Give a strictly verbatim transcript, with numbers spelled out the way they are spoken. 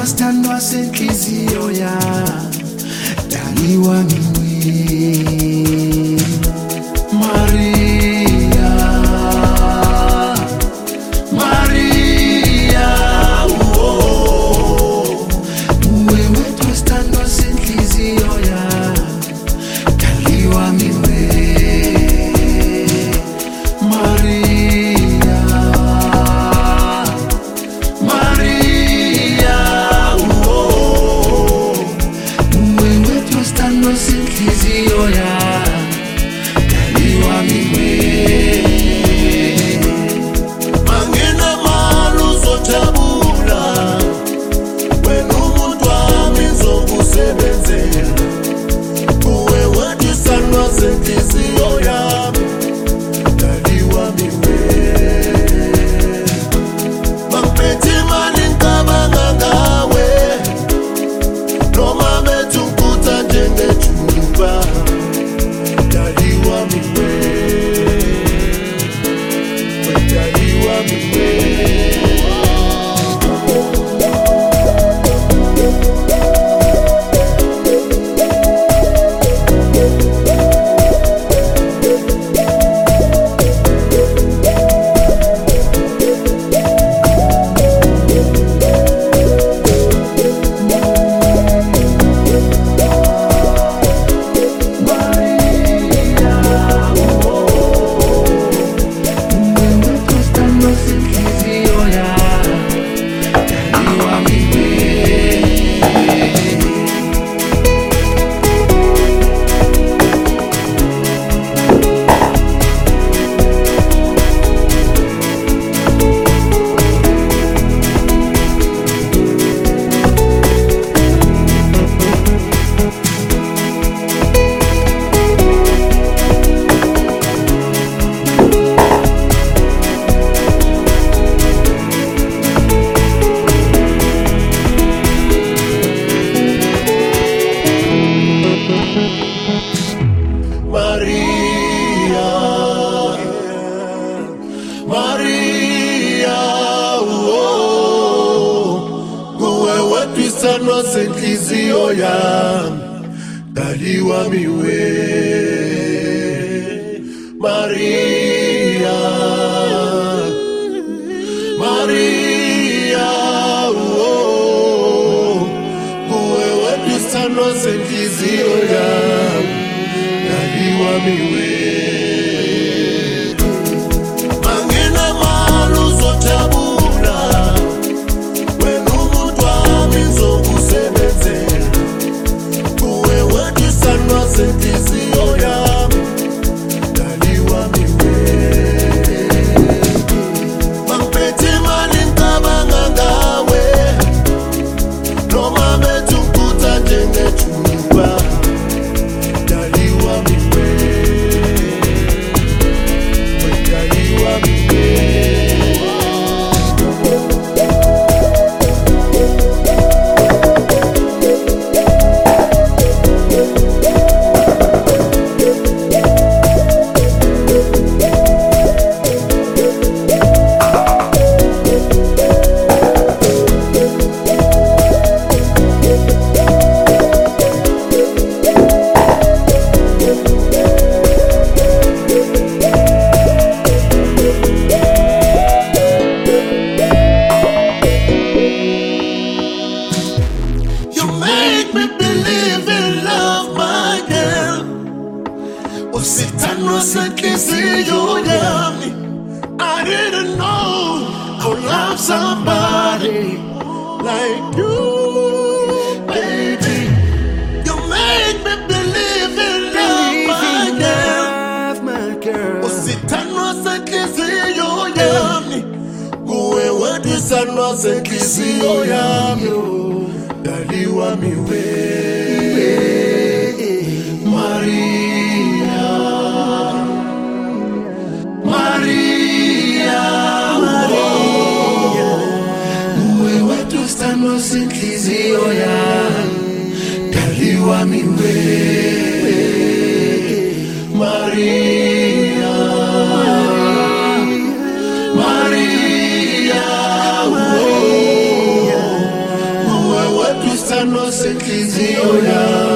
twastandwa senhliziyo ya daliwa miwe Maria Maria oh wewe twastandwa senhliziyo ya daliwa miwe Maria Maria oh wewe twastandwa senhliziyo ya twastandwa senhliziyo ya daliwa miwe Maria Maria oh wewe twastandwa senhliziyo ya daliwa miwe I didn't know I would love somebody like you, baby. You make me believe in love, my girl. Usithanwa senhliziyo yami, kuwe wathandwa senhliziyo yami, daliwa miwe Maria Maria Maria wewe twastandwa senhliziyo yami, daliwa miwe Maria Maria Stand no senklizio ya